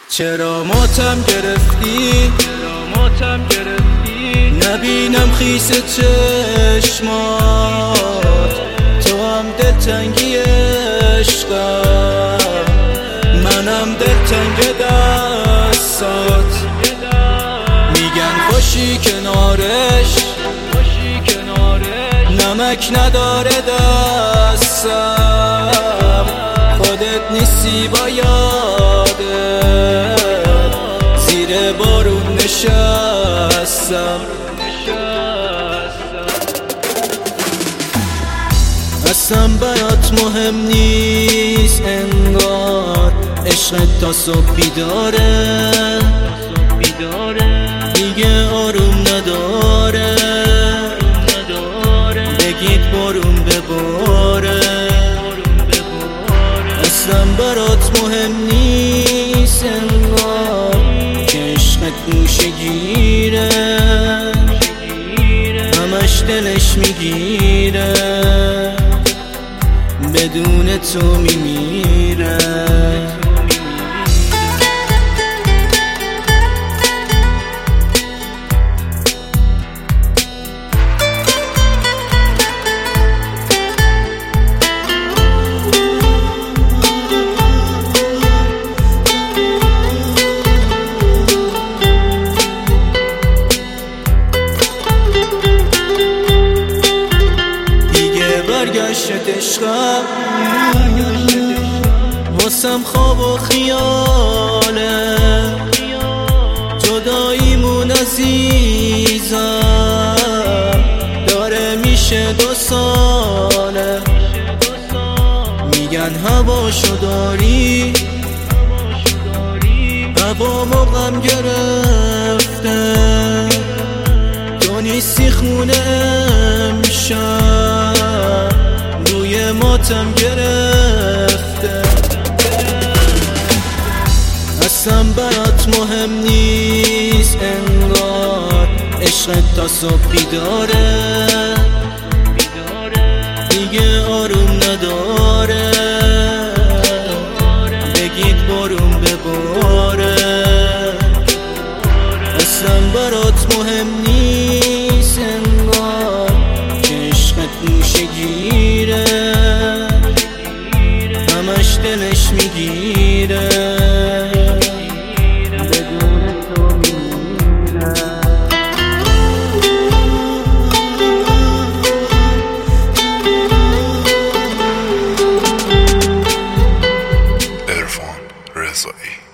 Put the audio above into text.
چرا ماتم گرفتی نبینم خیس چشمات، تو هم دلتنگی عشقم، منم دلتنگ دستات. میگن خوشی کنارش نمک نداره دستم، خودت نیستی با یادت زیر بارون نشستم. اصلا برات مهم نیست انگار، عشقت تا صبح بیداره، دیگه آروم نداره، بگید بارون بباره. اصلا برات مهم نیست انگار که عشقت گوشه گیره، همش دلش میگیره، بدون تو میمیره. برگشت عشقم واسم خواب و خیاله، جداییمون عزیزم داره میشه 2 ساله. میگن هواشو داری، هوامو غم گرفته، تو نیستی خونه امشب روی ماتم گرفته. اصلا برات مهم نیست انگار، عشقت تا صبح بیداره، دیگه آروم نداره، بگید بارون بباره. اصلا برات مهم نیست انگار که عشقت گوشه گیره، همش دلش میگیره، بدون تو میمیره. عرفان رضایی.